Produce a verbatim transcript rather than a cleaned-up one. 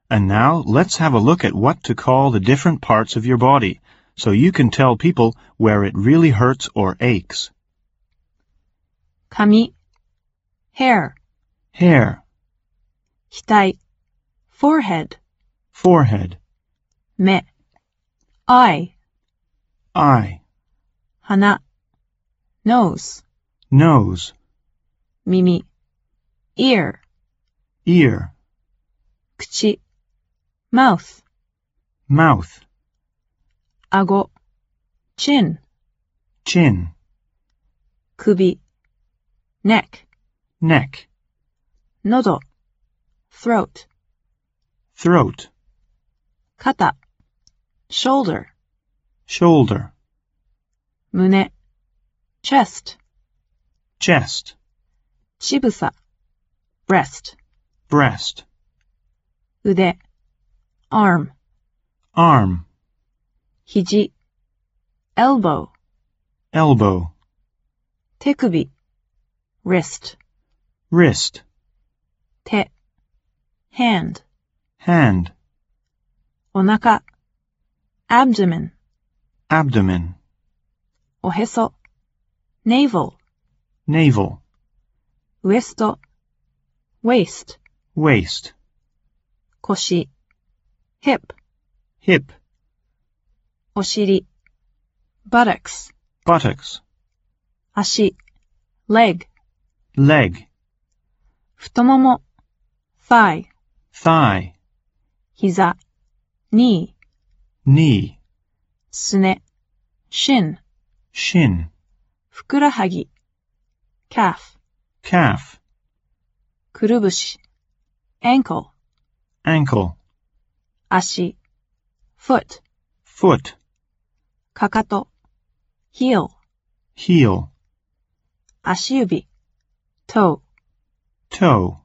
And now let's have a look at what to call the different parts of your body, so you can tell people where it really hurts or aches. 髪 hair, Hair, 額 forehead, forehead, 目 eye, eye, 鼻 nose, nose, 耳 ear, ear, 口 mouth, mouth, 顎 chin, chin, 首 neck, neck, 喉 throat, throat, 肩 shoulder, shoulder, 胸 chest, chest, 乳房 breast, breast, 腕 arm, arm, 肘 elbow, elbow, 手首 wrist, wrist, 手 hand, hand, お腹 abdomen, abdomen, おへそ navel, navel, ウエスト waist, waist, 腰 hip, hip, お尻 buttocks, buttocks, 足 leg, leg, 太もも thigh, thigh, 膝 knee, knee, すね shin, shin, ふくらはぎ calf, calf, くるぶし ankle, ankle, 足 foot, foot, かかと heel, heel, 足指 toe, toe,